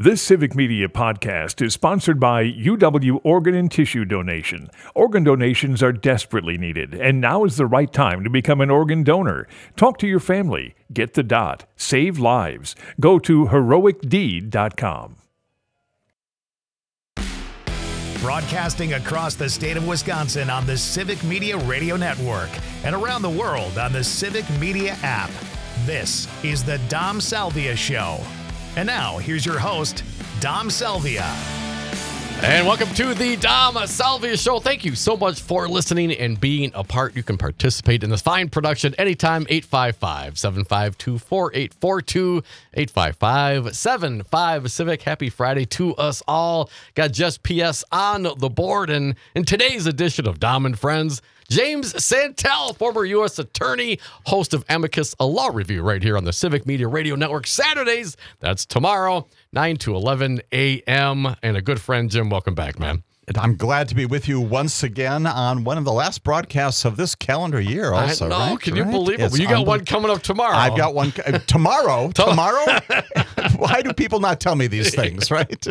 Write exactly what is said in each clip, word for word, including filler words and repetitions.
This Civic Media podcast is sponsored by U W Organ and Tissue Donation. Organ donations are desperately needed, and now is the right time to become an organ donor. Talk to your family. Get the dot. Save lives. Go to heroic deed dot com. Broadcasting across the state of Wisconsin on the Civic Media Radio Network and around the world on the Civic Media app. This is the Dom Salvia Show. And now, here's your host, Dom Salvia. And welcome to the Dom Salvia Show. Thank you so much for listening and being a part. You can participate in this fine production anytime. eight five five, seven five two, four eight four two, eight five five, seven five Civic. Happy Friday to us all. Got Just P S on the board. And in today's edition of Dom and Friends, James Santel, former U S attorney, host of Amicus, a law review right here on the Civic Media Radio Network. Saturdays, that's tomorrow, nine to eleven a.m. And a good friend, Jim, welcome back, man. And I'm glad to be with you once again on one of the last broadcasts of this calendar year also, I know. right? Can you right? believe it? It's Well, you got unbe- one coming up tomorrow. I've got one uh, tomorrow. tomorrow? Why do people not tell me these things, right?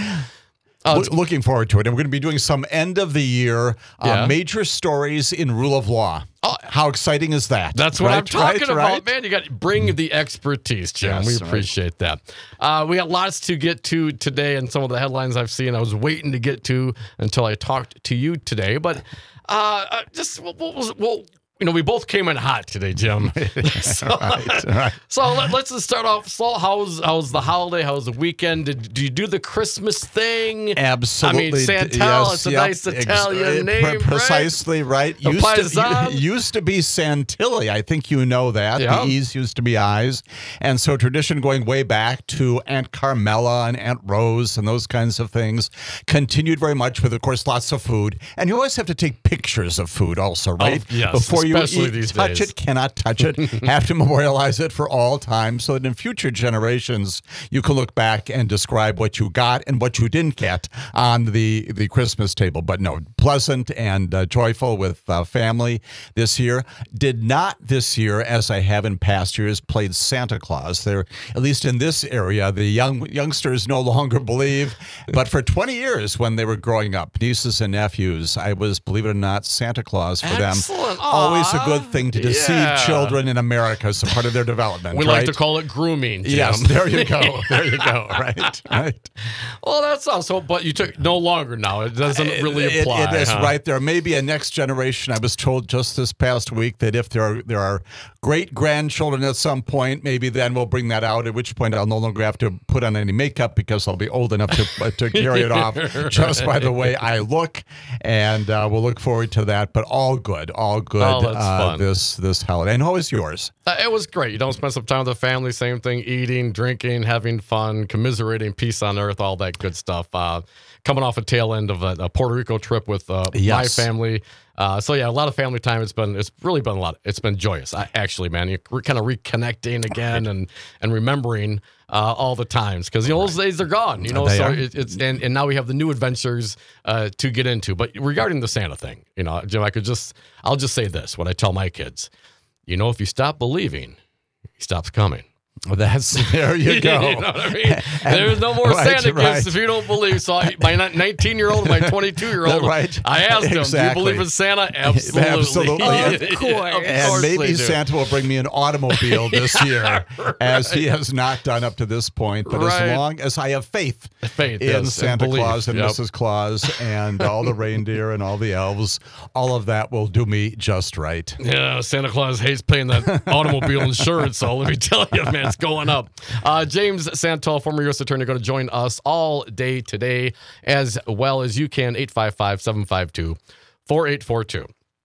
Oh, Lo- looking forward to it. And we're going to be doing some end of the year uh, Yeah. major stories in rule of law. Oh, How exciting is that? That's what right? I'm talking right? about, right? man. You got to bring the expertise, Jim. Yes, we right. appreciate that. Uh, we got lots to get to today, and some of the headlines I've seen I was waiting to get to until I talked to you today. But uh, uh, just what was well, you know, we both came in hot today, Jim. so right, right. so let, let's just start off slow. How's how's the holiday? How's the weekend? Did, did you do the Christmas thing? Absolutely. I mean, Santel, yes, it's a yep, nice Italian ex- name, right? Precisely right. The Used to, Paisan. used to be Santilli. I think you know that. Yeah. The E's used to be I's. And so tradition going way back to Aunt Carmela and Aunt Rose and those kinds of things continued very much with, of course, lots of food. And you always have to take pictures of food also, right? Oh, yes, Before you especially eat, these touch days. it, cannot touch it, have to memorialize it for all time so that in future generations you can look back and describe what you got and what you didn't get on the, the Christmas table. But no, pleasant and uh, joyful with uh, family this year. Did not this year, as I have in past years, played Santa Claus. There, at least in this area, the young youngsters no longer believe. But for twenty years when they were growing up, nieces and nephews, I was, believe it or not, Santa Claus for Excellent. them. Always a Aw. good thing to deceive Yeah. children in America as a part of their development. We right? like to call it grooming, Jim. Yes, there you go. There you go. Right, right. Well, that's also, but you took no longer now. It doesn't really It- apply. it is huh? right. There may be a next generation. I was told just this past week that if there are there are great grandchildren at some point, maybe then we'll bring that out. At which point I'll no longer have to put on any makeup because I'll be old enough to uh, to carry it off just by the way I look. And uh, we'll look forward to that. But all good, all good. Oh, that's uh, fun. This this holiday. And how is yours? Uh, it was great. You don't spend some time with the family, same thing, eating, drinking, having fun, commiserating, peace on earth, all that good stuff. Uh, coming off a tail end of a, a Puerto Rico trip with uh, Yes. my family. Uh, so yeah, a lot of family time. It's been, it's really been a lot. It's been joyous. I, actually, man, you're re- kind of reconnecting again and, and remembering uh, all the times because you know, those days are gone, you know, They so are. it, it's, and, and now we have the new adventures uh, to get into. But regarding the Santa thing, you know, Jim, I could just, I'll just say this, what I tell my kids, you know, if you stop believing, he stops coming. Well, that's there you go. You know what I mean? There's no more right, Santa right. gifts if you don't believe. So I, my nineteen-year-old and my twenty-two-year-old, Right. I asked them, Exactly. do you believe in Santa? Absolutely. Absolutely. Of Of course. Of And course maybe they do. Santa will bring me an automobile this year, right. as he has not done up to this point. But Right. as long as I have faith, Faith, in yes, and Santa belief. Claus and Yep. Missus Claus and all the reindeer and all the elves, all of that will do me just right. Yeah, Santa Claus hates paying that automobile insurance, so let me tell you, man, it's going up. Uh, James Santel, former U S attorney, going to join us all day today, as well as you can, eight five five, seven five two, four eight four two.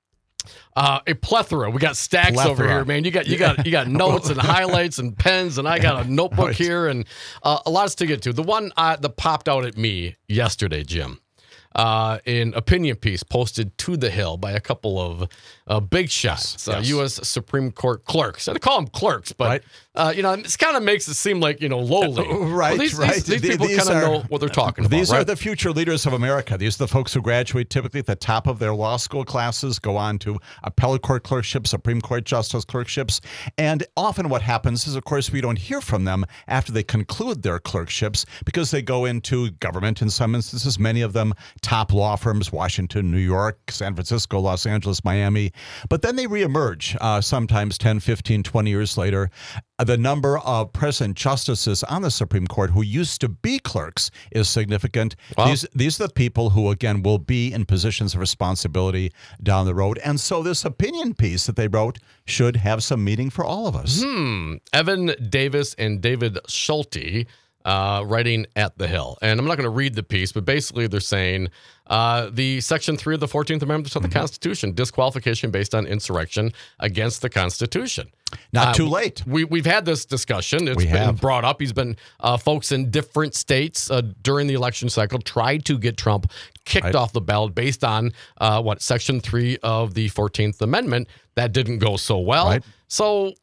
Uh, a plethora. We got stacks Plethora. over here, man. You got you got you got notes and highlights and pens, and I got a notebook Right. here, and uh, a lots to get to. The one uh, that popped out at me yesterday, Jim. uh, an opinion piece posted to the Hill by a couple of uh, big shots, Yes, uh, yes. U S Supreme Court clerks. I call them clerks, but Right. uh, you know, this kind of makes it seem like, you know, lowly. Uh, right, Well, these, right. These, these Th- people these kind of are- know what they're talking about. These right? are the future leaders of America. These are the folks who graduate typically at the top of their law school classes, go on to appellate court clerkships, Supreme Court justice clerkships. And often what happens is, of course, we don't hear from them after they conclude their clerkships because they go into government in some instances, many of them top law firms, Washington, New York, San Francisco, Los Angeles, Miami. But then they reemerge uh, sometimes ten, fifteen, twenty years later. The number of present justices on the Supreme Court who used to be clerks is significant. Wow. These these are the people who, again, will be in positions of responsibility down the road. And so this opinion piece that they wrote should have some meaning for all of us. Hmm. Evan Davis and David Schulte uh, writing at the Hill. And I'm not going to read the piece, but basically they're saying uh, the Section three of the fourteenth Amendment to the Mm-hmm. Constitution, disqualification based on insurrection against the Constitution. Not Uh, too late. We, we've had this discussion. It's We been have. brought up. He's been, uh, folks in different states uh, during the election cycle tried to get Trump kicked Right. off the ballot based on uh, what, Section three of the fourteenth Amendment. That didn't go so well. Right. So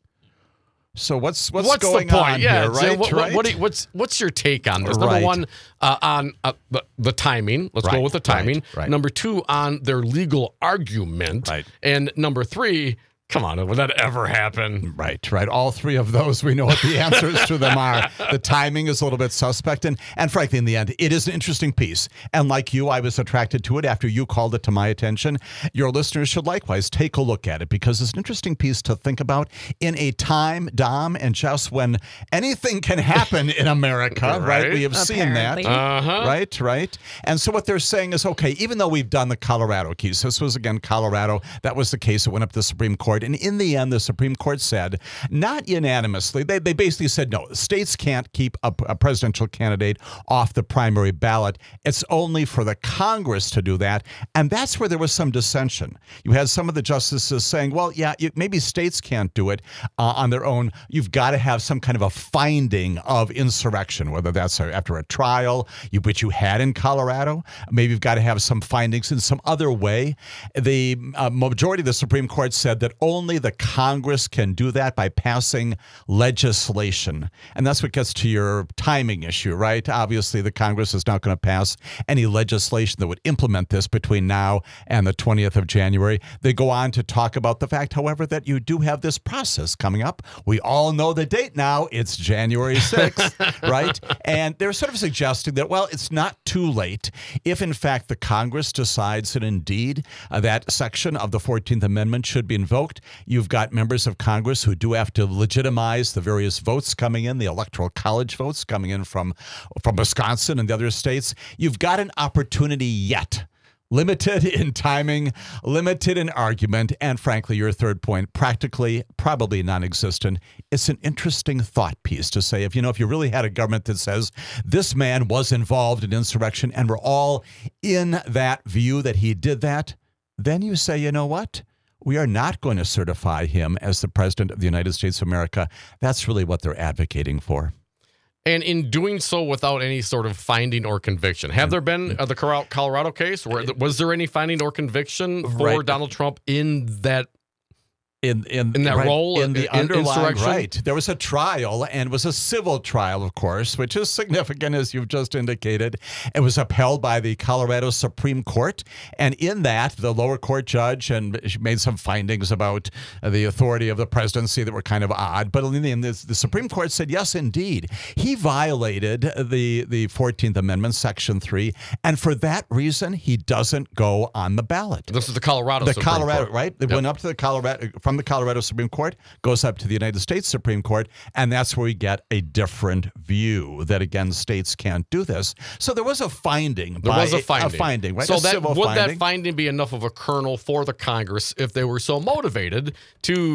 So what's what's, what's going the point? on yeah, here, so right? what, what, right? what do you- what's what's your take on this? Number Right. one, uh, on uh, the, the timing. Let's go Right, with the timing. right, right. Number two, on their legal argument. Right. And number three, come on, would that ever happen? Right, right. All three of those, we know what the answers to them are. The timing is a little bit suspect. And, and frankly, in the end, it is an interesting piece. And like you, I was attracted to it after you called it to my attention. Your listeners should likewise take a look at it because it's an interesting piece to think about in a time, Dom and Jess, when anything can happen in America, right? Right. We have seen that. Apparently. Uh-huh. Right, right. And so what they're saying is, okay, even though we've done the Colorado case, this was, again, Colorado, that was the case that went up to the Supreme Court. And in the end, the Supreme Court said, not unanimously, they, they basically said, no, states can't keep a, a presidential candidate off the primary ballot. It's only for the Congress to do that. And that's where there was some dissension. You had some of the justices saying, well, yeah, you, maybe states can't do it uh, on their own. You've got to have some kind of a finding of insurrection, whether that's a, after a trial, you, which you had in Colorado. Maybe you've got to have some findings in some other way. The uh, majority of the Supreme Court said that only the Congress can do that by passing legislation. And that's what gets to your timing issue, right? Obviously, the Congress is not going to pass any legislation that would implement this between now and the twentieth of January. They go on to talk about the fact, however, that you do have this process coming up. We all know the date now. It's January sixth, right? And they're sort of suggesting that, well, it's not too late if, in fact, the Congress decides that indeed uh, that section of the fourteenth Amendment should be invoked. You've got members of Congress who do have to legitimize the various votes coming in, the Electoral College votes coming in from, from Wisconsin and the other states. You've got an opportunity yet. Limited in timing, limited in argument, and frankly, your third point, practically, probably non-existent. It's an interesting thought piece to say, if you know, if you really had a government that says this man was involved in insurrection and we're all in that view that he did that, then you say, you know what? We are not going to certify him as the president of the United States of America. That's really what they're advocating for. And in doing so without any sort of finding or conviction. Have there been uh, the Colo- Colorado case? Where, was there any finding or conviction for Right. Donald Trump in that In, in, In that right, role, in the in- underlying insurrection? right, there was a trial, and it was a civil trial, of course, which is significant, as you've just indicated. It was upheld by the Colorado Supreme Court, and in that, the lower court judge and she made some findings about the authority of the presidency that were kind of odd. But in the end, the, the Supreme Court said, yes, indeed, he violated the the fourteenth Amendment, Section three, and for that reason, he doesn't go on the ballot. this is the Colorado The Supreme Colorado, Court. right? It Yep. went up to the Colorado, from the Colorado Supreme Court, goes up to the United States Supreme Court, and that's where we get a different view that, again, states can't do this. So there was a finding. There by was a finding. A finding, right? So A that civil would finding. that finding be enough of a kernel for the Congress if they were so motivated to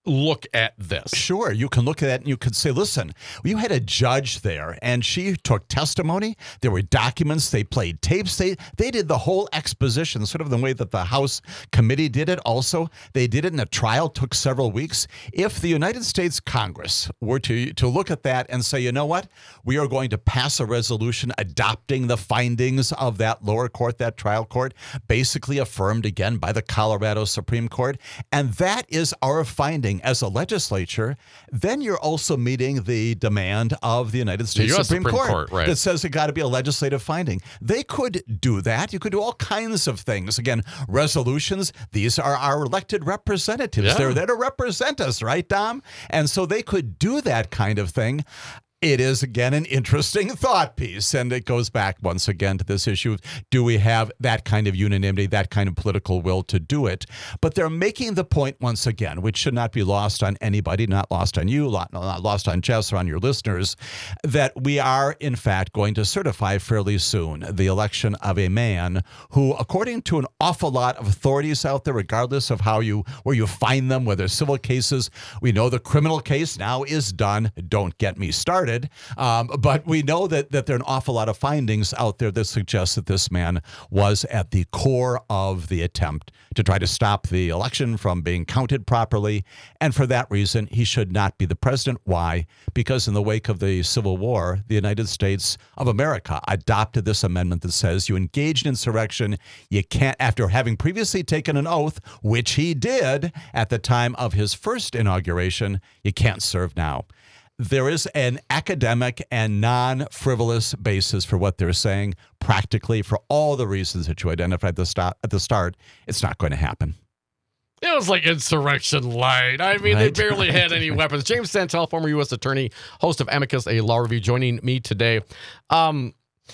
look at this? Sure, you can look at that and you could say, listen, you had a judge there and she took testimony. There were documents. They played tapes. They they did the whole exposition, sort of the way that the House committee did it. Also, they did it in a trial, took several weeks. If the United States Congress were to, to look at that and say, you know what, we are going to pass a resolution adopting the findings of that lower court, that trial court, basically affirmed again by the Colorado Supreme Court, and that is our finding as a legislature, then you're also meeting the demand of the United States the Supreme, Supreme Court, Court right. that says it got to be a legislative finding. They could do that. You could do all kinds of things. Again, resolutions, these are our elected representatives. Yeah. They're there to represent us, right, Dom? And so they could do that kind of thing. It is, again, an interesting thought piece, and it goes back once again to this issue of, do we have that kind of unanimity, that kind of political will to do it? But they're making the point once again, which should not be lost on anybody, not lost on you, not lost on Jess or on your listeners, that we are, in fact, going to certify fairly soon the election of a man who, according to an awful lot of authorities out there, regardless of how you where you find them, whether civil cases, we know the criminal case now is done. Don't get me started. Um, but we know that, that there are an awful lot of findings out there that suggest that this man was at the core of the attempt to try to stop the election from being counted properly. And for that reason, he should not be the president. Why? Because in the wake of the Civil War, the United States of America adopted this amendment that says you engaged in insurrection, you can't, after having previously taken an oath, which he did at the time of his first inauguration, you can't serve now. There is an academic and non-frivolous basis for what they're saying. Practically, for all the reasons that you identified at the start, at the start, it's not going to happen. It was like insurrection light. I mean, Right. they barely had any weapons. James Santel, former U S attorney, host of Amicus, a law review, joining me today. Um,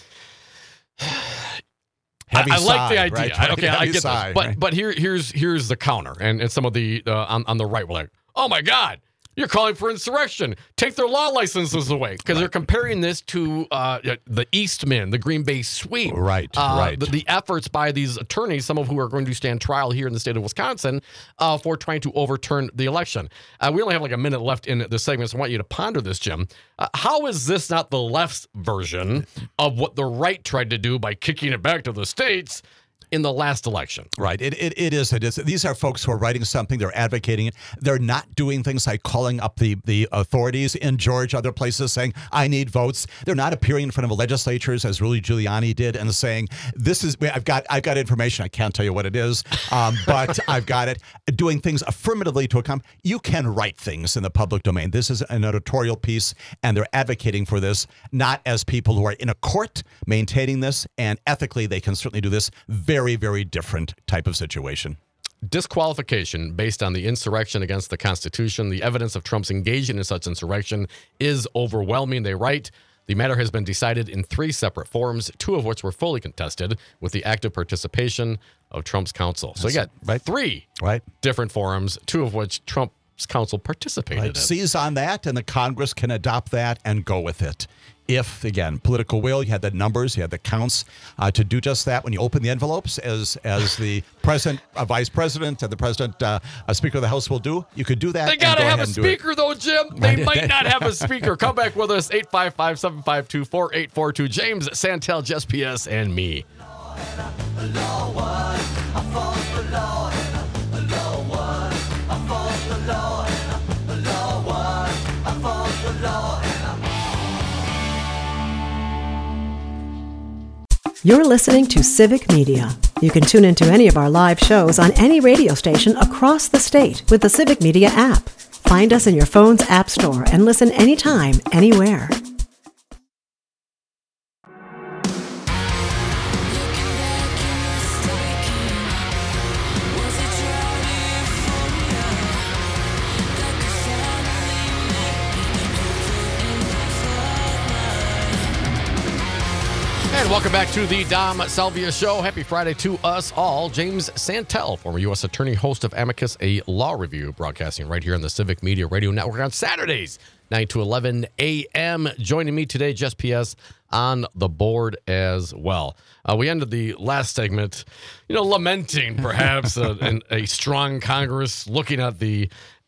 Heavy I, I like the side, idea. right? Okay, I Heavy get side, this. But right? but here here's here's the counter, and, and some of the uh, on on the right were like, oh my God, you're calling for insurrection. Take their law licenses away, because they're comparing this to uh, the Eastman, the Green Bay sweep. Right, uh, right. The, the efforts by these attorneys, some of who are going to stand trial here in the state of Wisconsin, uh, for trying to overturn the election. Uh, we only have like a minute left in this segment, so I want you to ponder this, Jim. Uh, how is this not the left's version of what the right tried to do by kicking it back to the states in the last election? Right. It, it it is. It is. These are folks who are writing something. They're advocating it. They're not doing things like calling up the, the authorities in Georgia, other places, saying, I need votes. They're not appearing in front of legislatures as Rudy Giuliani did and saying, this is, I've got I've got information. I can't tell you what it is, um, but I've got it. Doing things affirmatively to accomplish. You can write things in the public domain. This is an editorial piece, and they're advocating for this, not as people who are in a court maintaining this, and ethically they can certainly do this. Very Very, very different type of situation. Disqualification based on the insurrection against the Constitution. The evidence of Trump's engagement in such insurrection is overwhelming. They write, the matter has been decided in three separate forums, two of which were fully contested with the active participation of Trump's counsel. So you got right. three right. different forums, two of which Trump's counsel participated Right. in. Seize on that, and the Congress can adopt that and go with it. If, again, political will, you had the numbers, you had the counts uh, to do just that. When you open the envelopes, as as the president, uh, vice president, and the president, uh, a speaker of the House will do, you could do that. They got to go have a ahead and do it. speaker, though, Jim. They might not have a speaker. Come back with us, eight five five, seven five two, four eight four two. James Santel, Jess P S, and me. You're listening to Civic Media. You can tune into any of our live shows on any radio station across the state with the Civic Media app. Find us in your phone's app store and listen anytime, anywhere. And welcome back to the Dom Salvia Show. Happy Friday to us all. James Santel, former U S attorney, host of Amicus, a law review, broadcasting right here on the Civic Media Radio Network on Saturdays, nine to eleven a.m. Joining me today, Jess P S, on the board as well. Uh, we ended the last segment, you know, lamenting perhaps a, an, a strong Congress, looking at the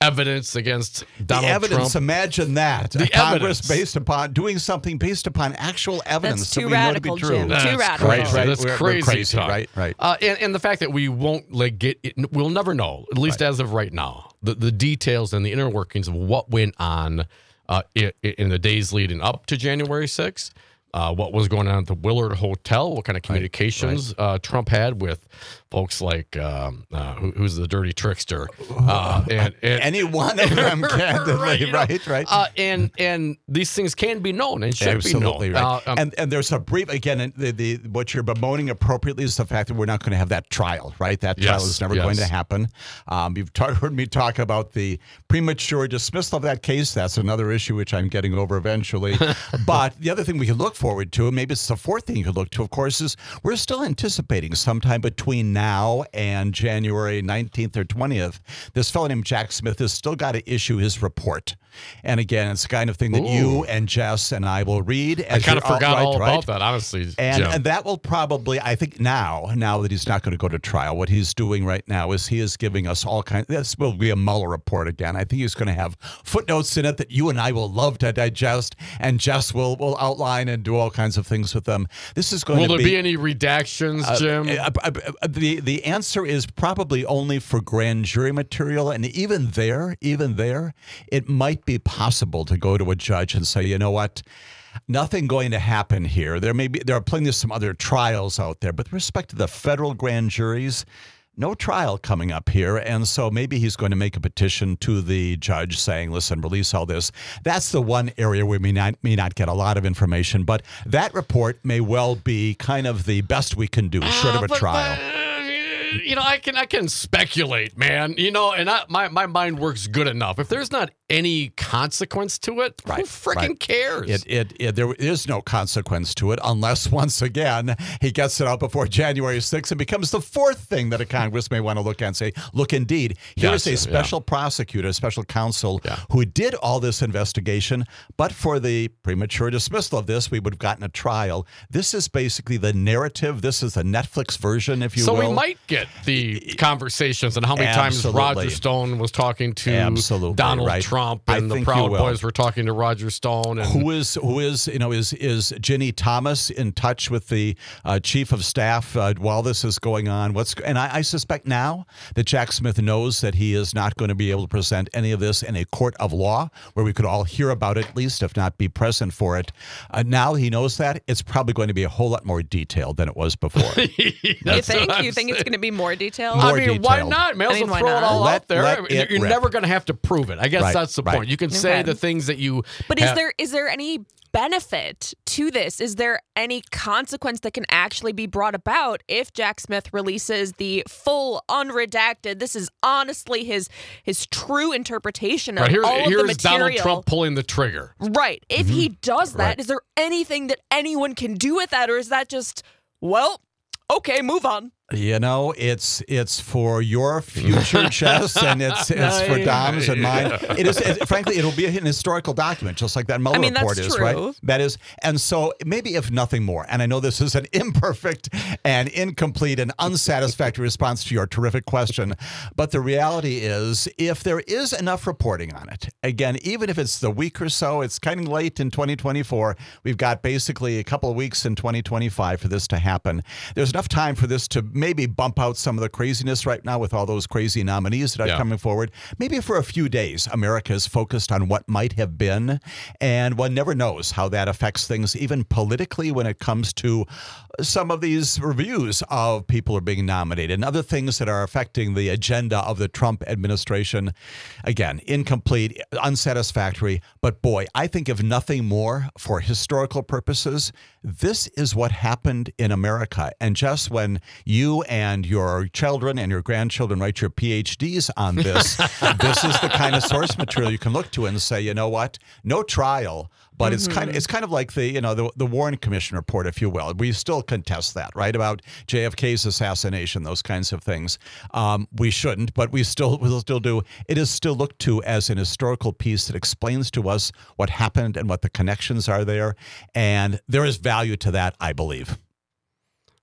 evidence against Donald the evidence, Trump. Imagine that. The a Congress evidence. based upon doing something based upon actual evidence That's that too we radical, know to be true. Jim. That's Too radical. crazy. Right, right. That's We're- we're crazy, crazy, talk. right, right. Uh, and, and the fact that we won't like get, it, we'll never know, at least as of right now, the, the details and the inner workings of what went on uh, in, in the days leading up to January sixth. Uh, what was going on at the Willard Hotel? What kind of communications uh, Trump had with folks like um, uh, who, who's the dirty trickster? Uh, and, and Any one of them, candidly, right, you know, right, right. Uh, and and these things can be known and should Absolutely be known. right. Uh, um, and and there's a brief again. and The, the what you're bemoaning appropriately is the fact that we're not going to have that trial. Right, that trial Yes, is never yes. going to happen. Um, you've ta- heard me talk about the premature dismissal of that case. That's another issue which I'm getting over eventually. But the other thing we can look forward to, and maybe it's the fourth thing you could look to, of course, is we're still anticipating sometime between now and January nineteenth or twentieth, this fellow named Jack Smith has still got to issue his report. And again, it's the kind of thing that Ooh. you and Jess and I will read. I As kind of you're forgot outright, all right? about that, honestly. And, Jim. and that will probably, I think now, now that he's not going to go to trial, what he's doing right now is he is giving us all kinds, this will be a Mueller report again. I think he's going to have footnotes in it that you and I will love to digest, and Jess will, will outline and do all kinds of things with them. This is going Will to there be... be any redactions, Jim? Uh, uh, uh, the the answer is probably only for grand jury material, and even there, even there, it might be possible to go to a judge and say, you know what, nothing going to happen here. There may be there are plenty of some other trials out there, but with respect to the federal grand juries, no trial coming up here. And so maybe he's going to make a petition to the judge saying, listen, release all this. That's the one area where we may not, may not get a lot of information, but that report may well be kind of the best we can do, short of a Uh, but- trial. but, uh, you know, I can I can speculate, man. You know, and I, my my mind works good enough. If there's not any consequence to it, who Right, freaking right. cares? It, it, it, there is no consequence to it unless, once again, he gets it out before January sixth and becomes the fourth thing that a Congress may want to look at and say, look, indeed, here is Gotcha, a special prosecutor, a special counsel Yeah. who did all this investigation, but for the premature dismissal of this, we would have gotten a trial. This is basically the narrative. This is the Netflix version, if you so will. we might get the conversations and how many Absolutely. times Roger Stone was talking to Absolutely, Donald right. Trump, I and the think you Proud will. Boys were talking to Roger Stone. And Who is who is you know is is Ginny Thomas in touch with the uh, chief of staff uh, while this is going on? What's and I, I suspect now that Jack Smith knows that he is not going to be able to present any of this in a court of law where we could all hear about it, at least if not be present for it. Uh, now he knows that it's probably going to be a whole lot more detailed than it was before. You That's think? what I'm You think it's saying. going to be more detailed? More I mean, why detailed. not? May as I mean, well why throw it not? all Let- out there. let I mean, it you're rip. never going to have to prove it. I guess Right, that's the right. point. You can say Okay. the things that you. But is have- there is there any benefit to this? Is there any consequence that can actually be brought about if Jack Smith releases the full, unredacted? This is honestly his his true interpretation of Right, here, all of the here's material. Donald Trump pulling the trigger. Right. If he does that, Right. is there anything that anyone can do with that, or is that just, well, okay, move on? You know, it's it's for your future, Jess, and it's it's for Dom's and mine. It is, it, frankly, it'll be an historical document, just like that Mueller I mean, that's report is, true. right? That is, and so maybe if nothing more, and I know this is an imperfect and incomplete and unsatisfactory response to your terrific question, but the reality is, if there is enough reporting on it, again, even if it's the week or so, it's kind of late in twenty twenty-four. We've got basically a couple of weeks in twenty twenty-five for this to happen. There's enough time for this to maybe bump out some of the craziness right now with all those crazy nominees that are Yeah. coming forward. Maybe for a few days, America is focused on what might have been, and one never knows how that affects things, even politically, when it comes to some of these reviews of people who are being nominated and other things that are affecting the agenda of the Trump administration. Again, incomplete, unsatisfactory, but boy, I think if nothing more, for historical purposes, this is what happened in America. And just when you and your children and your grandchildren write your P H Ds on this, this is the kind of source material you can look to and say, you know what, no trial, but it's kind of it's kind of like the you know the the Warren Commission report, if you will. We still contest that, right, about J F K's assassination, those kinds of things. Um, we shouldn't, but we still will still do. It is still looked to as an historical piece that explains to us what happened and what the connections are there, and there is value to that, I believe.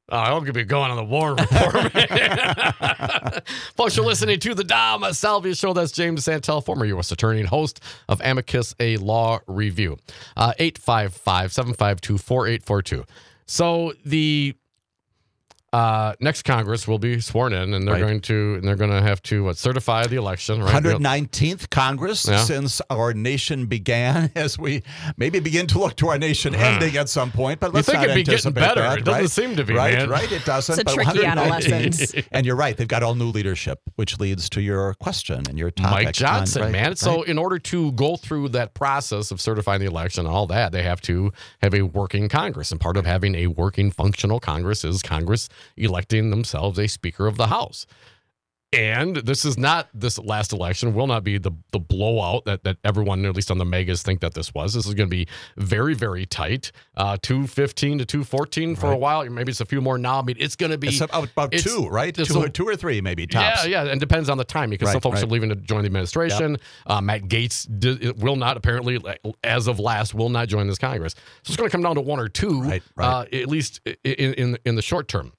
Oh, I hope you'll be going on the war report, man. Folks, you're listening to the Dom Salvia Show. That's James Santel, former U S attorney and host of Amicus, a law review. Uh, eight five five, seven five two, four eight four two. So the uh, next Congress will be sworn in, and they're Right. going to and they're going to have to what, certify the election, right? one hundred nineteenth Congress Yeah. since our nation began, as we maybe begin to look to our nation ending at some point. But You let's think not it'd be getting anticipate better. that, It doesn't right? seem to be, right, man. Right, it doesn't. It's a but tricky one hundred nineteen adolescence. And you're right; they've got all new leadership, which leads to your question and your topic. Mike Johnson, on, right, man. right. So in order to go through that process of certifying the election and all that, they have to have a working Congress. And part of having a working, functional Congress is Congress electing themselves a Speaker of the House. And this is not, this last election will not be the the blowout that, that everyone, at least on the megas, think that this was. This is going to be very, very tight. Uh, two fifteen to two fourteen for a while. Maybe it's a few more now. I mean, it's going to be It's about, about it's- two, right? it's Two, a- two or three, maybe tops. Yeah, yeah, and depends on the timing because some Right, folks right. are leaving to join the administration. Uh, Matt Gaetz di- will not, apparently, as of last, will not join this Congress. So it's going to come down to one or two, Right, right. Uh, at least in, in in the short term.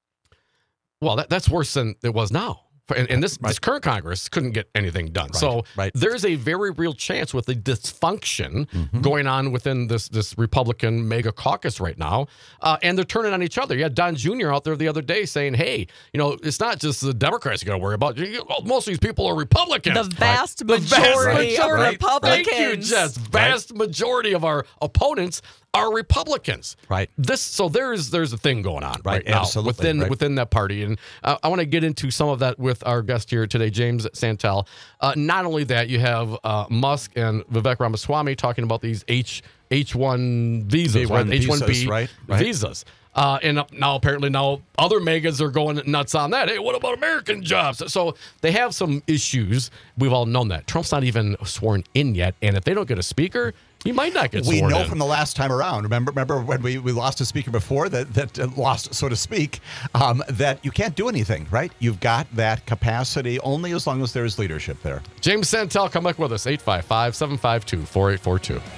Well, that, that's worse than it was now. And, and this, this current Congress couldn't get anything done. So right. there's a very real chance with the dysfunction going on within this this Republican mega caucus right now. Uh, and they're turning on each other. You had Don Junior out there the other day saying, hey, you know, it's not just the Democrats you got to worry about. You- Most of these people are Republicans. The vast The vast majority majority. are Republicans. Thank you, Jess. Vast majority of our opponents are Republicans. Right. This so there's there's a thing going on right, Right, now absolutely, within right. within that party, and uh, I want to get into some of that with our guest here today, James Santel. Uh, not only that, you have uh, Musk and Vivek Ramaswamy talking about these H H one visas, V one right? H one B visas, right, right. visas. Uh, and now apparently now other megas are going nuts on that. Hey, what about American jobs? So they have some issues. We've all known that. Trump's not even sworn in yet. And if they don't get a speaker, he might not get We sworn know in. from the last time around. Remember, remember when we, we lost a speaker before that that uh, lost, so to speak, um, that you can't do anything, right? You've got that capacity only as long as there is leadership there. James Santel, come back with us. eight five five, seven five two, four eight four two.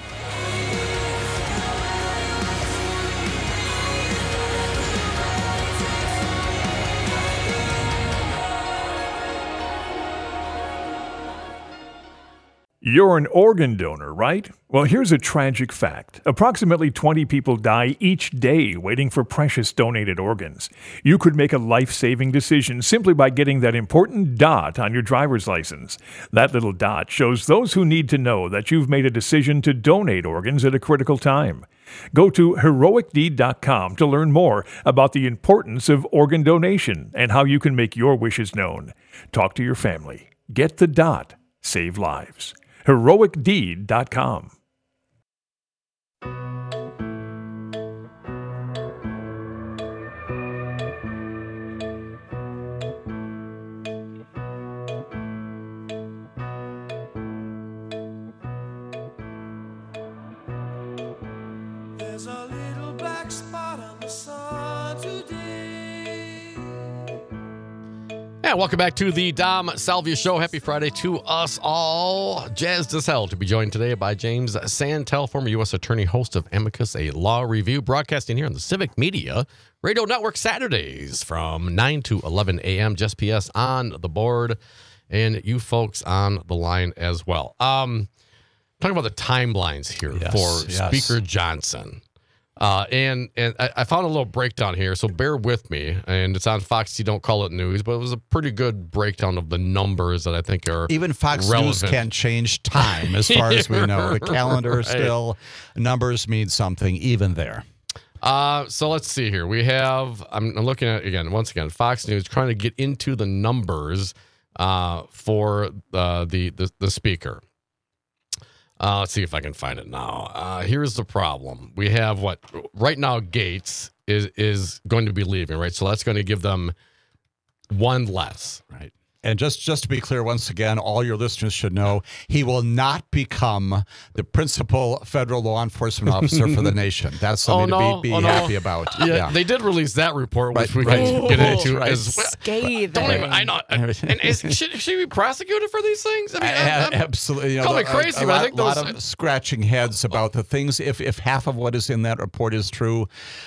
You're an organ donor, right? Well, here's a tragic fact. Approximately twenty people die each day waiting for precious donated organs. You could make a life-saving decision simply by getting that important dot on your driver's license. That little dot shows those who need to know that you've made a decision to donate organs at a critical time. Go to heroic deed dot com to learn more about the importance of organ donation and how you can make your wishes known. Talk to your family. Get the dot. Save lives. heroic deed dot com. There's a little black spot on the sun today. And welcome back to the Dom Salvia Show. Happy Friday to us all. Jazzed as hell to be joined today by James Santel, former U S attorney, host of Amicus, a law review, broadcasting here on the Civic Media Radio Network Saturdays from nine to eleven a.m. Just P S on the board, and you folks on the line as well. Um, talking about the timelines here Yes, for yes. Speaker Johnson. Uh, and and I, I found a little breakdown here, so bear with me. And it's on Fox. You don't call it news, but it was a pretty good breakdown of the numbers that I think are Even Fox relevant. News can't change time, as far as we know. The calendar Right. still, numbers mean something even there. Uh, so let's see here. We have, I'm, I'm looking at, again, once again, Fox News trying to get into the numbers uh, for uh, the, the, the speaker. Uh, let's see if I can find it now. Uh, here's the problem. We have what, right now, Gates is, is going to be leaving, right? So that's going to give them one less. Right. And just, just to be clear, once again, all your listeners should know, he will not become the principal federal law enforcement officer for the nation. That's something oh, no. to be, be oh, no. happy about. Yeah, Yeah. they did release that report, which Right, we right. can get into Right. as well. Scathing. Don't even, I know. And is, should, should he be prosecuted for these things? I mean, I'm- I'm- Absolutely. You know, Call me a- crazy, a, but I lot, think lot those- of scratching heads about the things. If if half of what is in that report is true,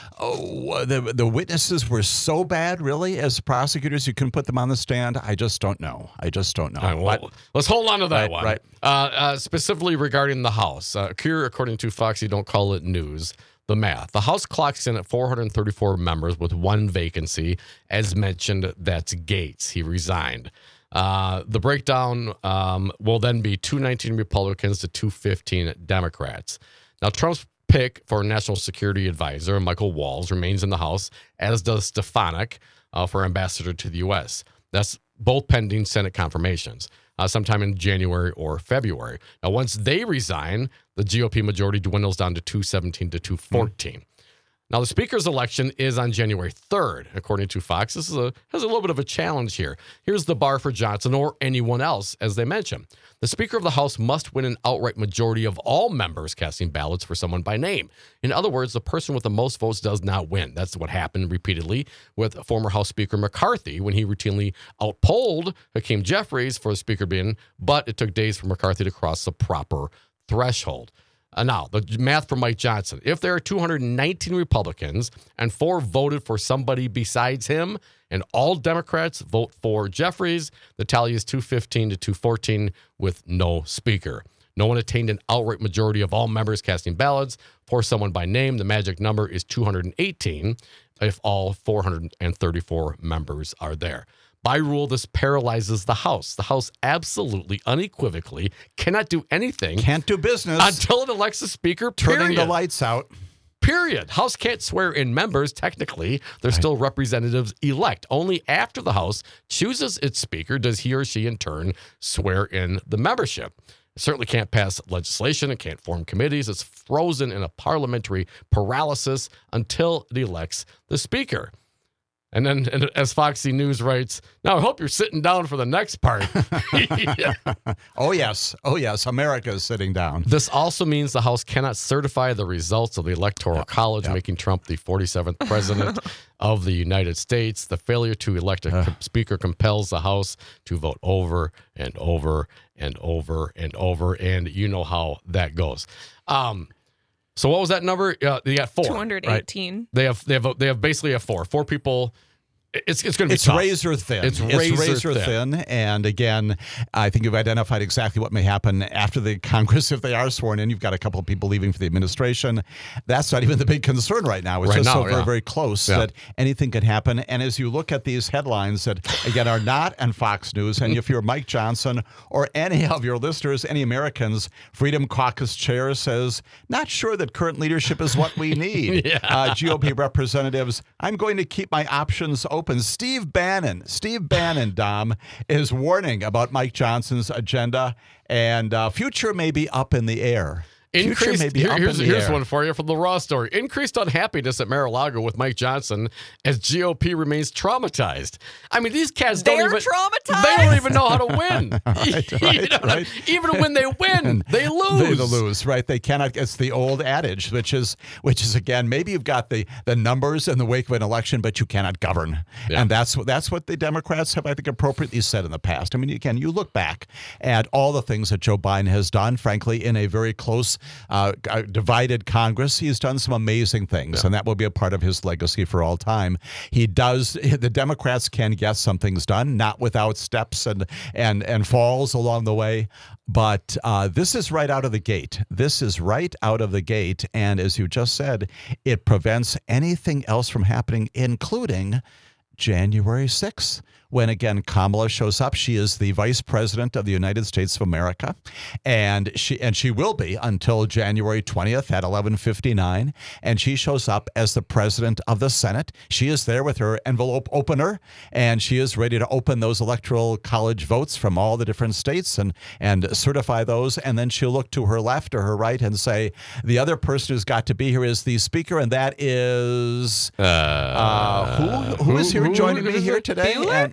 oh, the the witnesses were so bad, really, as prosecutors, you couldn't put them on the stand. I just don't know. I just don't know. All right, well, But- let's hold on to that Right, one. right. Uh, uh, specifically regarding the House. Uh, here, according to Foxy, don't call it news. The math. The House clocks in at four hundred thirty-four members with one vacancy. As mentioned, that's Gates. He resigned. Uh, the breakdown um, will then be two nineteen Republicans to two fifteen Democrats. Now, Trump's pick for National Security Advisor, Michael Walls, remains in the House, as does Stefanik uh, for ambassador to the U S. That's both pending Senate confirmations. Uh, sometime in January or February. Now, once they resign, the G O P majority dwindles down to two seventeen to two fourteen. Mm. Now, the Speaker's election is on January third, according to Fox. This is a, has a little bit of a challenge here. Here's the bar for Johnson or anyone else, as they mentioned. The Speaker of the House must win an outright majority of all members casting ballots for someone by name. In other words, the person with the most votes does not win. That's what happened repeatedly with former House Speaker McCarthy when he routinely outpolled Hakeem Jeffries for the Speaker being, but it took days for McCarthy to cross the proper threshold. Uh, now, the math for Mike Johnson. If there are two hundred nineteen Republicans and four voted for somebody besides him, and all Democrats vote for Jeffries, the tally is two fifteen to two fourteen with no speaker. No one attained an outright majority of all members casting ballots for someone by name. The magic number is two hundred eighteen if all four hundred thirty-four members are there. By rule, this paralyzes the House. The House absolutely, unequivocally cannot do anything Can't do business. until it elects a speaker, period. Turning the lights out. Period. House can't swear in members. Technically, they're still representatives elect. Only after the House chooses its speaker does he or she in turn swear in the membership. It certainly can't pass legislation. It can't form committees. It's frozen in a parliamentary paralysis until it elects the speaker. And then, and as Foxy News writes, now I hope you're sitting down for the next part. Yeah. Oh, yes. Oh, yes. America is sitting down. This also means the House cannot certify the results of the Electoral Yep. College, Yep. making Trump the forty-seventh president of the United States. The failure to elect a Uh. co- speaker compels the House to vote over and over and over and over. And you know how that goes. Um, so what was that number? Uh, they got four. two hundred right? eighteen. They have they have they have basically a four. Four people. It's it's going to be It's tough. razor thin. It's razor thin. And again, I think you've identified exactly what may happen after the Congress if they are sworn in. You've got a couple of people leaving for the administration. That's not even the big concern right now. It's Right just now, so very, yeah. very close Yeah. that anything could happen. And as you look at these headlines that, again, are not on Fox News, and if you're Mike Johnson or any of your listeners, any Americans, Freedom Caucus chair says, not sure that current leadership is what we need. Yeah. uh, G O P representatives, I'm going to keep my options open. Steve Bannon, Steve Bannon, Dom, is warning about Mike Johnson's agenda, and uh, future may be up in the air. Future Increased, may be here- up here's in the here's air. one for you from the Raw story. Increased unhappiness at Mar-a-Lago with Mike Johnson as G O P remains traumatized. I mean, these cats don't They're even traumatized? They don't even know how to win. right, You know what I right. mean? Even when they win, they lose. They lose, right? They cannot. It's the old adage, which is, which is again, maybe you've got the the numbers in the wake of an election, but you cannot govern, Yeah. and that's what that's what the Democrats have, I think, appropriately said in the past. I mean, again, you look back at all the things that Joe Biden has done. Frankly, in a very close, uh, divided Congress, he's done some amazing things, Yeah. and that will be a part of his legacy for all time. He does. The Democrats can get some things done, not without steps and and and falls along the way. But uh, this is right out of the gate. This is right out of the gate. And as you just said, it prevents anything else from happening, including January sixth, when again Kamala shows up. She is the vice president of the United States of America, and she and she will be until January twentieth at eleven fifty-nine. And she shows up as the president of the Senate. She is there with her envelope opener, and she is ready to open those electoral college votes from all the different states and and certify those. And then she'll look to her left or her right and say, the other person who's got to be here is the speaker, and that is uh, who who is here who- joining who me is here it? today? Bueller? And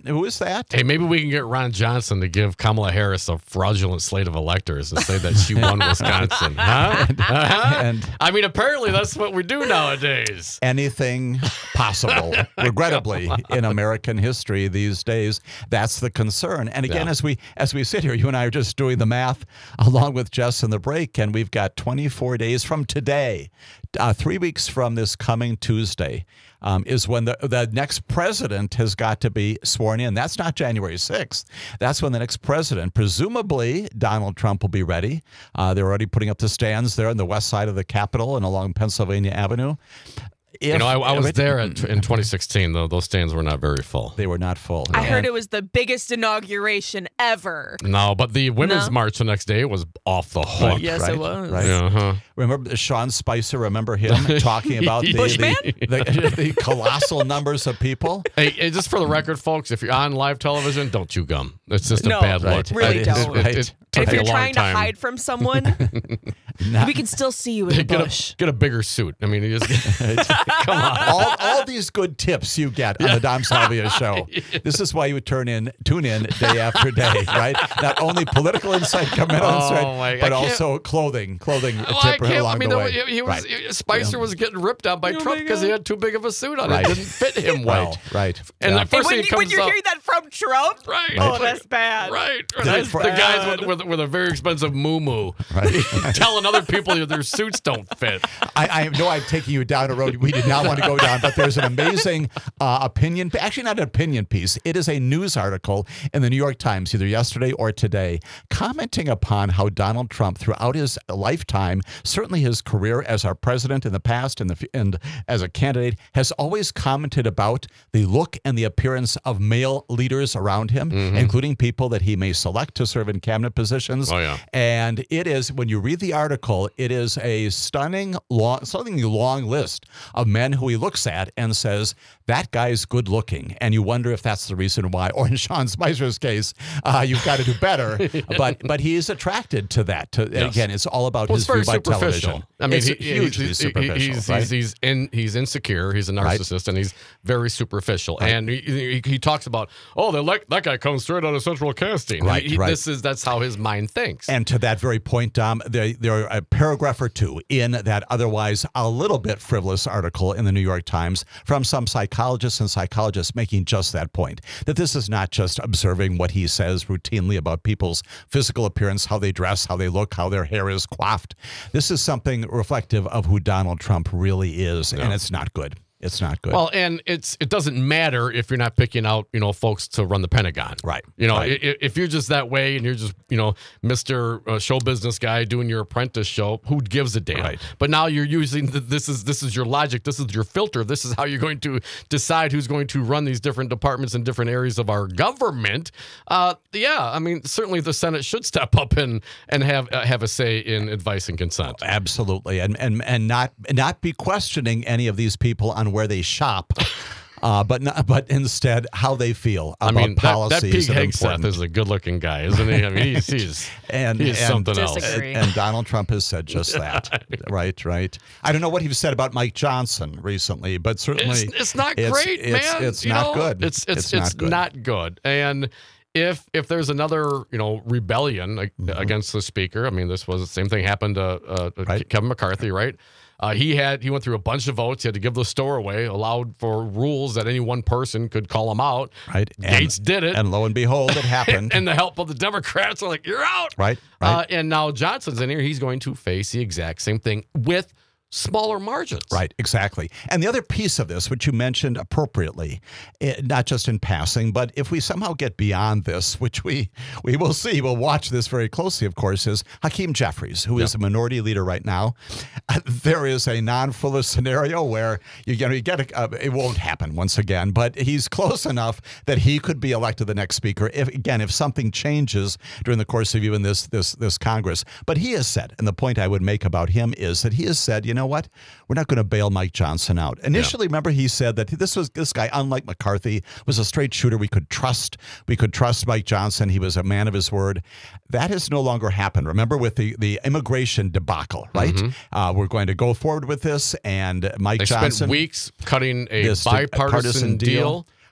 Who is that? Hey, maybe we can get Ron Johnson to give Kamala Harris a fraudulent slate of electors and say that she won Wisconsin. Huh? Uh-huh. And I mean, apparently that's what we do nowadays. anything possible, regrettably, in American history these days. That's the concern. And again, Yeah. as we as we sit here, you and I are just doing the math along with Jess in the break, and we've got twenty-four days from today, uh, three weeks from this coming Tuesday, um, is when the the next president has got to be sworn in. That's not January sixth. That's when the next president, presumably Donald Trump, will be ready. Uh, they're already putting up the stands there on the west side of the Capitol and along Pennsylvania Avenue. If, You know, I, I was there at, in twenty sixteen, though. Those stands were not very full. They were not full. I heard And- it was the biggest inauguration ever. No, but the women's No? march the next day was off the hook. Yes, right, it was. right. Uh-huh. Remember Sean Spicer? Remember him talking about the, Bushman? the, the, the colossal numbers of people? Hey, hey, just for the record, folks, if you're on live television, don't chew gum. It's just a No, bad look. right. Really It- don't. It, it, Right. it And took if me you're a long trying time. to hide from someone, Not- we can still see you in the Get bush. a, get a bigger suit. I mean, you just, come on. all, all these good tips you get on the Dom Salvia show. This is why you would turn in, tune in day after day, right? Not only political insight coming on, Oh, right, my- I but can't- also clothing, clothing Well, I tip can't. along I mean, the the- way. he, he was Right. Spicer was getting ripped on by Oh Trump my because he God. had too big of a suit on. Right. It didn't fit him well. Right, right. And Yeah. the first when, thing you, that when comes you're up, hearing that from Trump, right? oh, that's bad. Right. That's the, the guys bad. with, with, with a very expensive moo Right. telling other people that their suits don't fit. I, I know I'm taking you down a road we did not want to go down, but there's an amazing uh, opinion, actually not an opinion piece. It is a news article in the New York Times, either yesterday or today, commenting upon how Donald Trump, throughout his lifetime, certainly his career as our president in the past and, the, and as a candidate, has always commented about the look and the appearance of male leaders around him, including people that he may select to serve in cabinet positions. Oh, yeah. And it is, when you read the article, it is a stunning, long, stunningly long list of men who he looks at and says, that guy's good looking. And you wonder if that's the reason why, or in Sean Spicer's case, uh, you've got to do better. but but he is attracted to that. To, Yes. Again, it's all about Well, his it's very view by superficial. television. I mean, it's he, hugely he's, superficial. He's, right? he's, he's, in, he's insecure. He's a Right. narcissist, and he's very superficial. And he, he, he talks about, oh, they like, that guy comes straight out of central casting. Right, He- right. This is that's how his mind thinks. And to that very point, Dom, there, there are a paragraph or two in that otherwise a little bit frivolous article in the New York Times from some psychologists and psychologists making just that point, that this is not just observing what he says routinely about people's physical appearance, how they dress, how they look, how their hair is coiffed. This is something reflective of who Donald Trump really is, and it's not good. It's not good. Well, and it's it doesn't matter if you're not picking out, you know, folks to run the Pentagon. Right, You know, right. i- if you're just that way and you're just, you know, Mister Uh, show business guy doing your apprentice show, who gives a damn? Right. But now you're using the, this is this is your logic, this is your filter, this is how you're going to decide who's going to run these different departments in different areas of our government. Uh, yeah, I mean, certainly the Senate should step up and and have uh, have a say in advice and consent. Absolutely, and and and not not be questioning any of these people on where they shop, uh, but not, but instead how they feel I about mean, that, policies. that Pete that are Hegseth important. is a good-looking guy, isn't he? I mean, he's he's, and he's and, something else. Disagree. and, and Donald Trump has said just that. right, right. I don't know what he said about Mike Johnson recently, but certainly It's, it's not it's- great, it's, man. It's You not know, good. It's it's It's it's, not good. not good. And if if there's another, you know, rebellion like, against the speaker, I mean, this was the same thing happened to uh, Right. Kevin McCarthy, right? Uh, he had he went through a bunch of votes. He had to give the store away. Allowed for rules that any one person could call him out. Right. And- Gates did it, And lo and behold, it happened. and the help of the Democrats are like, "You're out." Right, Uh, right. and now Johnson's in here. He's going to face the exact same thing with smaller margins. Right, exactly. And the other piece of this, which you mentioned appropriately, eh, not just in passing, but if we somehow get beyond this, which we we will see, we'll watch this very closely, of course, is Hakeem Jeffries, who is a minority leader right now. There is a non-fuller scenario where you get, you get a, uh, it won't happen once again, but he's close enough that he could be elected the next speaker. If again, if something changes during the course of even this this this Congress, but he has said, and the point I would make about him is that he has said, you know. You know what? We're not going to bail Mike Johnson out. Initially, remember he said that this was this guy, unlike McCarthy, was a straight shooter. We could trust. We could trust Mike Johnson. He was a man of his word. That has no longer happened. Remember with the, the immigration debacle, right? Uh, we're going to go forward with this, and Mike They Johnson spent weeks cutting a this bipartisan partisan deal.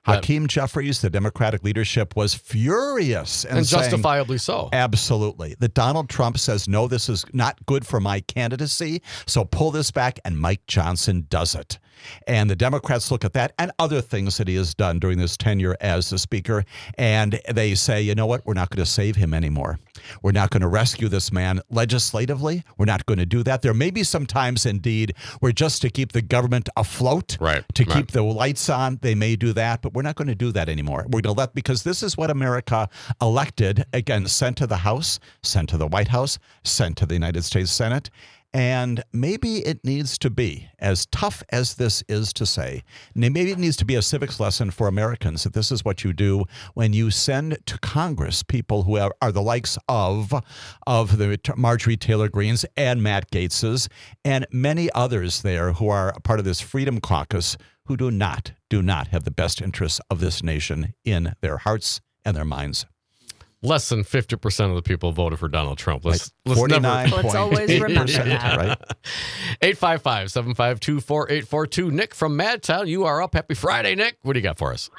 Hakeem Jeffries, the Democratic leadership, was furious and, and saying, justifiably so. Absolutely. That Donald Trump says, no, this is not good for my candidacy, so pull this back, and Mike Johnson does it. And the Democrats look at that and other things that he has done during this tenure as the speaker, and they say, you know what, we're not going to save him anymore. We're not going to rescue this man legislatively. We're not going to do that. There may be some times, indeed, where just to keep the government afloat, right, to right. keep the lights on, they may do that, but we're not going to do that anymore. We're going to let, because this is what America elected, again, sent to the House, sent to the White House, sent to the United States Senate. And maybe it needs to be, as tough as this is to say, maybe it needs to be a civics lesson for Americans that this is what you do when you send to Congress people who are, are the likes of, of the Marjorie Taylor Greenes and Matt Gaetzes and many others there who are part of this Freedom Caucus who do not, do not have the best interests of this nation in their hearts and their minds. Less than fifty percent of the people voted for Donald Trump. Let's, like let's never... Let's always remember that. Right? eight five five, seven five two, four eight four two. Nick from Madtown, you are up. Happy Friday, Nick. What do you got for us?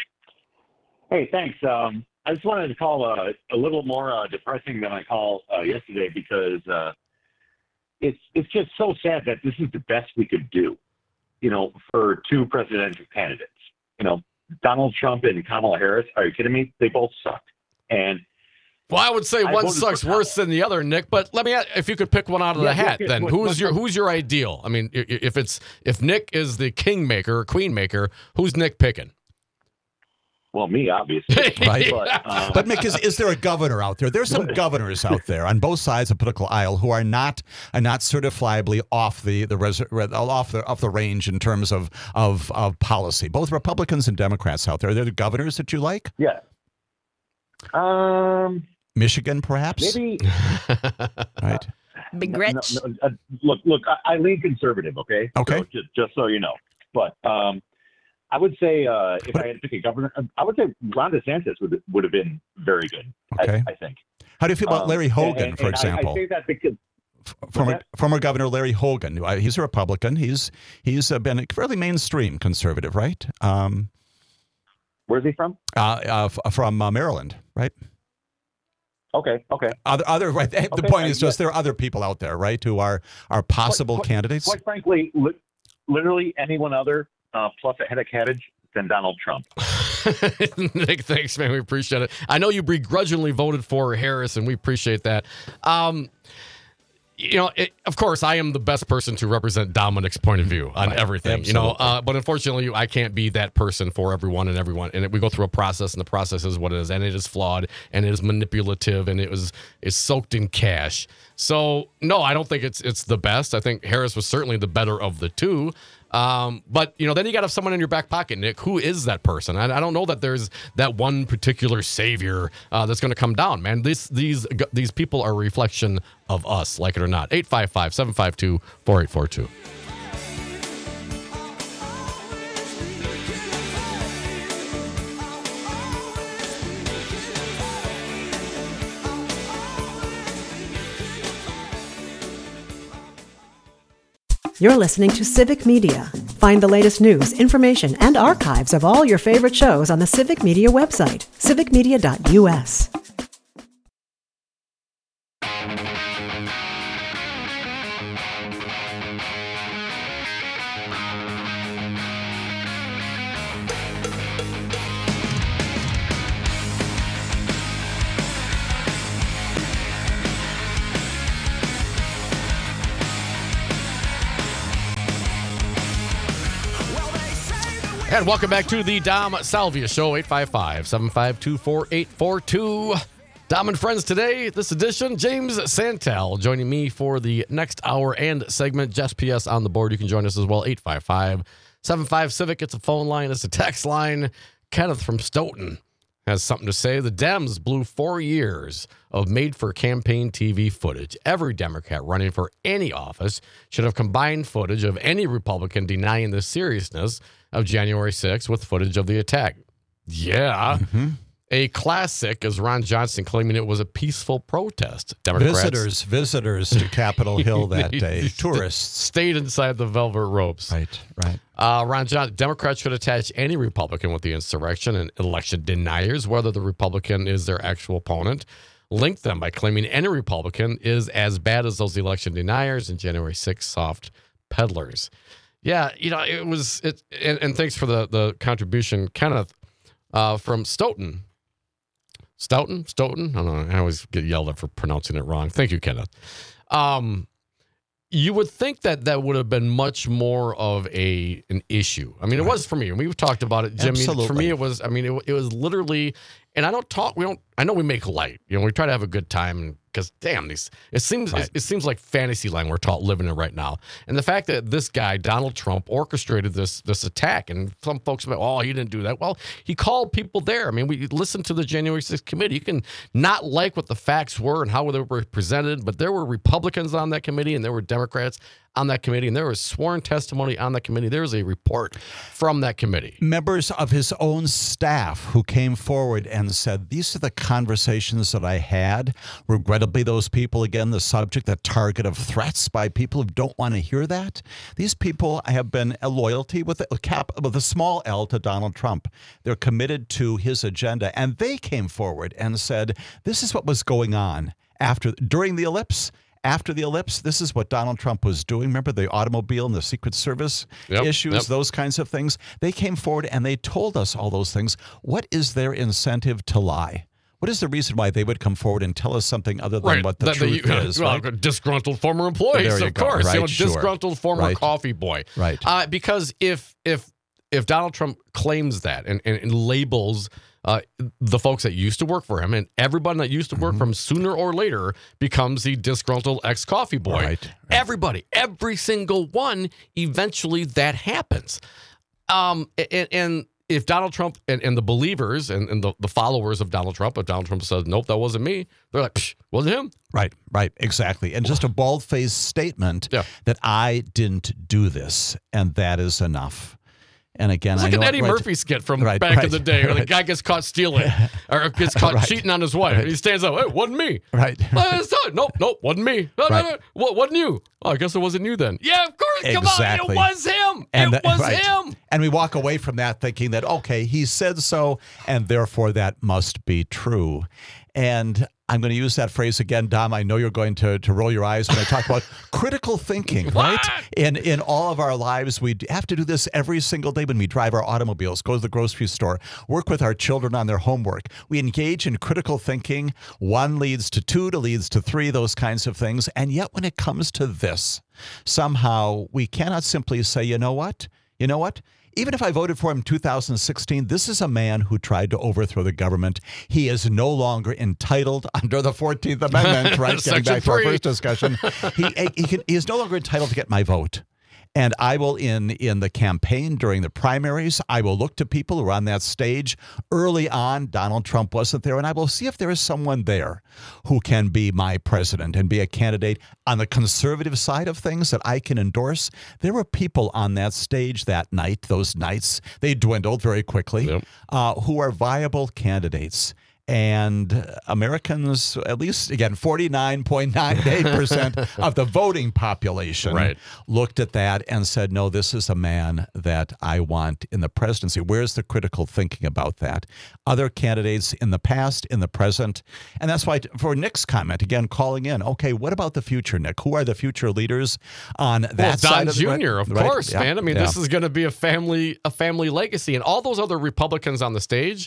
Hey, thanks. Um, I just wanted to call uh, a little more uh, depressing than I called uh, yesterday because uh, it's it's just so sad that this is the best we could do, you know, for two presidential candidates. You know, Donald Trump and Kamala Harris. Are you kidding me? They both suck. And well, I would say I one voted sucks for worse than the other, Nick. But let me ask, if you could pick one out of Yeah, the hat, yeah, then what- who's what- your who's your ideal? I mean, i- if it's if Nick is the kingmaker or queenmaker, who's Nick picking? well, me obviously, Right. But, um, But Mick, is, is there a governor out there? There's some governors out there on both sides of the political aisle who are not are not certifiably off the the res, off the off the range in terms of of of policy. Both Republicans and Democrats out there. Are there the governors that you like? yeah. Um, Michigan, perhaps. maybe. Right. Big No, Rich. no, uh, look, look. I, I lean conservative. Okay. Okay. So just, just so you know, but um, I would say uh, if I had to pick a governor, I would say Ron DeSantis would would have been very good. Okay. I, I think. How do you feel about Um, Larry Hogan, and- for and I- example? I say that because former that? former Governor Larry Hogan. Uh, He's a Republican. He's he's uh, been a fairly mainstream conservative, right? Um, where's he from? uh, uh, f- from uh, Maryland, right? Okay. Okay. Other, other, right. The Okay, point I is just get- there are other people out there, right, who are are possible Quite- candidates. Quite frankly, li- literally anyone other uh, plus a head of cabbage than Donald Trump. Nick, thanks, man. We appreciate it. I know you begrudgingly voted for Harris, and we appreciate that. Um, you know, it, of course, I am the best person to represent Dominic's point of view on Right. everything. You know, Absolutely. uh, but unfortunately, I can't be that person for everyone and everyone. And we go through a process, and the process is what it is, and it is flawed, and it is manipulative, and it was it's soaked in cash. So, no, I don't think it's it's the best. I think Harris was certainly the better of the two. Um, but, you know, then you got to have someone in your back pocket, Nick. Who is that person? I, I don't know that there's that one particular savior uh, that's going to come down, man. This, these these people are a reflection of us, like it or not. eight five five, seven five two, four eight four two. You're listening to Civic Media. Find the latest news, information, and archives of all your favorite shows on the Civic Media website, civic media dot u s. And welcome back to the Dom Salvia Show, eight five five, seven five two, four eight four two. Dom and friends today, this edition, James Santel joining me for the next hour and segment. Jess P S on the board. You can join us as well, eight five five, seven five Civic. It's a phone line. It's a text line. Kenneth from Stoughton has something to say. The Dems blew four years of made-for-campaign T V footage. Every Democrat running for any office should have combined footage of any Republican denying the seriousness of January sixth with footage of the attack. Yeah. Mm-hmm. A classic is Ron Johnson claiming it was a peaceful protest. Democrats Visitors, visitors to Capitol Hill that day. Tourists. Stayed inside the velvet ropes. Right, right. Uh, Ron Johnson, Democrats should attach any Republican with the insurrection and election deniers, whether the Republican is their actual opponent. Link them by claiming any Republican is as bad as those election deniers and January sixth soft peddlers. Yeah, you know, it was, it, and, and thanks for the, the contribution, Kenneth, uh, from Stoughton. Stoughton? Stoughton? I don't know. I always get yelled at for pronouncing it wrong. Thank you, Kenneth. Um, you would think that that would have been much more of a an issue. I mean, it was for me. We've talked about it, Jimmy. Absolutely. For me, it was, I mean, it, it was literally, and I don't talk, we don't, I know we make light. You know, we try to have a good time because, damn, these, it seems right. it, it seems like fantasy land we're taught living in right now. And the fact that this guy, Donald Trump, orchestrated this this attack, and some folks say, oh, he didn't do that. Well, he called people there. I mean, we listened to the January sixth committee. You can not like what the facts were and how they were presented, but there were Republicans on that committee and there were Democrats on that committee, and there was sworn testimony on that committee. There was a report from that committee. Members of his own staff who came forward and said, these are the conversations that I had. Regrettably, those people, again, the subject, the target of threats by people who don't want to hear that. These people have been a loyalty with a, cap, with a small L to Donald Trump. They're committed to his agenda, and they came forward and said, this is what was going on after during the ellipse. After the ellipse, this is what Donald Trump was doing. Remember the automobile and the Secret Service yep, issues, yep. those kinds of things? They came forward and they told us all those things. What is their incentive to lie? What is the reason why they would come forward and tell us something other than right. what the that, truth that you, is? Well, right? Disgruntled former employees, you of go. course. Right, You know, sure. Disgruntled former Right. coffee boy. Right. Uh, because if if if Donald Trump claims that and, and, and labels uh, the folks that used to work for him and everybody that used to work Mm-hmm. for him sooner or later becomes the disgruntled ex-coffee boy. Right, right. Everybody, every single one, eventually that happens. Um, and, and if Donald Trump and, and the believers and, and the, the followers of Donald Trump, if Donald Trump says, nope, that wasn't me, they're like, Psh, wasn't him. Right, right, exactly. And just a bald-faced statement Yeah. that I didn't do this, and that is enough. And again, It's like I an know Eddie right, Murphy skit from right, back right, in the day where the right. guy gets caught stealing or gets caught Right. cheating on his wife. And he stands up, hey, wasn't me. Right. Uh, it's not- nope, nope, wasn't me. No, Right. no, no. What, wasn't you? Oh, I guess it wasn't you then. Yeah, of course. Come Exactly. on. It was him. And it that- was right. him. And we walk away from that thinking that, okay, he said so, and therefore that must be true. And I'm going to use that phrase again, Dom. I know you're going to, to roll your eyes when I talk about critical thinking, right? In in all of our lives, we have to do this every single day when we drive our automobiles, go to the grocery store, work with our children on their homework. We engage in critical thinking. One leads to two, to leads to three, those kinds of things. And yet when it comes to this, somehow we cannot simply say, you know what? You know what? Even if I voted for him in two thousand sixteen, this is a man who tried to overthrow the government. He is no longer entitled under the fourteenth Amendment, right? Getting Section back to our three. first discussion. He, he, can, he is no longer entitled to get my vote. And I will, in, in the campaign during the primaries, I will look to people who are on that stage early on. Donald Trump wasn't there. And I will see if there is someone there who can be my president and be a candidate on the conservative side of things that I can endorse. There were people on that stage that night, those nights, they dwindled very quickly, Yep. uh, who are viable candidates. And Americans, at least, again, forty-nine point nine eight percent of the voting population Right. looked at that and said, no, this is a man that I want in the presidency. Where's the critical thinking about that? Other candidates in the past, in the present. And that's why, for Nick's comment, again, calling in, okay, what about the future, Nick? Who are the future leaders on that Well, side Don of the Junior, of right? course, Yeah, man. I mean, yeah. this is going to be a family, a family legacy, and all those other Republicans on the stage.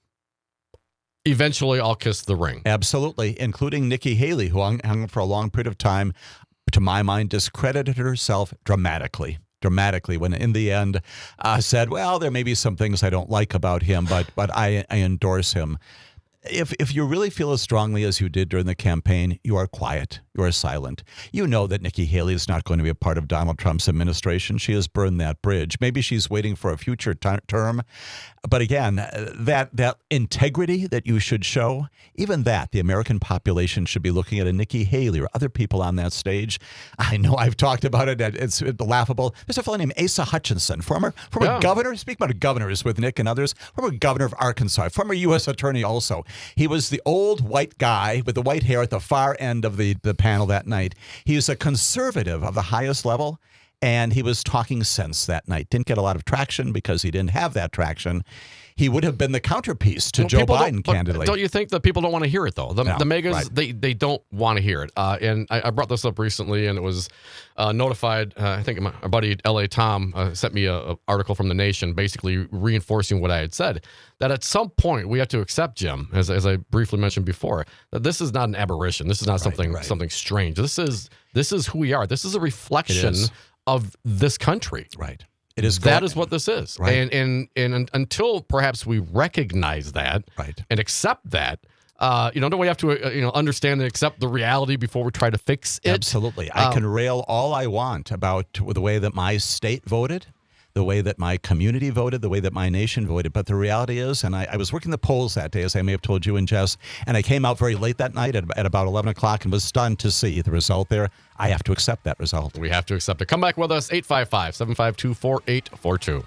Eventually, I'll kiss the ring. Absolutely, including Nikki Haley, who hung, hung for a long period of time, to my mind, discredited herself dramatically. Dramatically, when in the end uh, said, well, there may be some things I don't like about him, but but I, I endorse him. if if you really feel as strongly as you did during the campaign, you are quiet. You are silent. You know that Nikki Haley is not going to be a part of Donald Trump's administration. She has burned that bridge. Maybe she's waiting for a future t- term. But again, that that integrity that you should show, even that, the American population should be looking at a Nikki Haley or other people on that stage. I know I've talked about it. It's laughable. There's a fellow named Asa Hutchinson, former former Yeah. governor. Speak about governors with Nick and others. Former governor of Arkansas, former U S attorney also. He was the old white guy with the white hair at the far end of the, the panel that night. He was a conservative of the highest level. And he was talking sense that night. Didn't get a lot of traction because he didn't have that traction. He would have been the counterpiece to Well, Joe people don't- Biden, but candidly. Don't you think that people don't want to hear it, though? The, No, the megas, right. they, they don't want to hear it. Uh, and I, I brought this up recently, and it was uh, notified. Uh, I think my, our buddy L A Tom uh, sent me an article from The Nation basically reinforcing what I had said, that at some point we have to accept, Jim, as, as I briefly mentioned before, that this is not an aberration. This is not something right. something strange. This is this is who we are. This is a reflection is. of this country. Right. It is That going- is what this is. Right. And, and and un- until perhaps we recognize that Right. and accept that, uh, you know, don't we have to, uh, you know, understand and accept the reality before we try to fix it? Absolutely. I Um, can rail all I want about the way that my state voted, the way that my community voted, the way that my nation voted. But the reality is, and I, I was working the polls that day, as I may have told you and Jess, and I came out very late that night at, at about eleven o'clock and was stunned to see the result there. I have to accept that result. We have to accept it. Come back with us, eight five five, seven five two, four eight four two.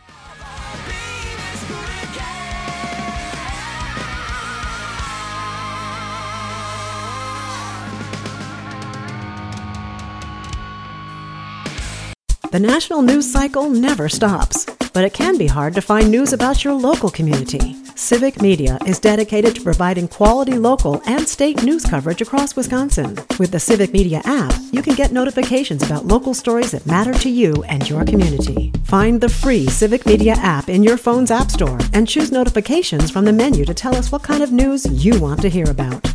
The national news cycle never stops, but it can be hard to find news about your local community. Civic Media is dedicated to providing quality local and state news coverage across Wisconsin. With the Civic Media app, you can get notifications about local stories that matter to you and your community. Find the free Civic Media app in your phone's app store and choose notifications from the menu to tell us what kind of news you want to hear about.